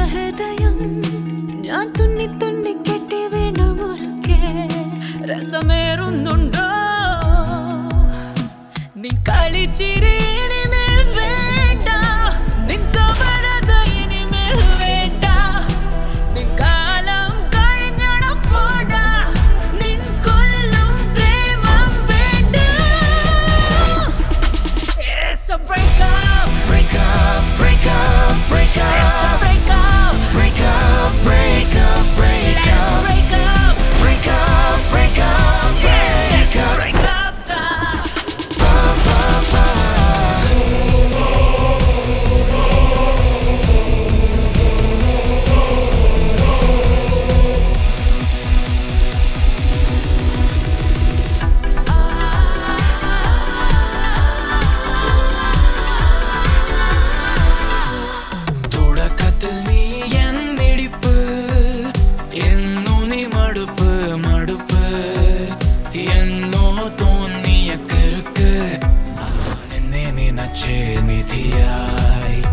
ഹൃദയം ഞാൻ തുന്നി തുന്നി കെട്ടി വീണുമുറുക്കെ രസമേറുന്നുണ്ടോ നിൻ കളിച്ചിരി ഇനിമേൽ വേണ്ട നിൻ കവലത ഇനിമേൽ വേണ്ട നിൻ കാലം കഴിഞ്ഞണം പോടാ നിൻ കൊല്ലും പ്രേമം വേണ്ട It's a breakup Break up, break up, break up. It's a breakup Break up, break up, break Let's up. break up Break up, break up, Yeah, break let's up. break up time തുടക്കത്തിൽ നീ N മിടിപ്പ് എന്നോ നീ മടുപ്പ് മടുപ്പ് എന്നോ തോന്നിയ കിറുക്ക് എന്നെ നിനച്ച് നിധിയായി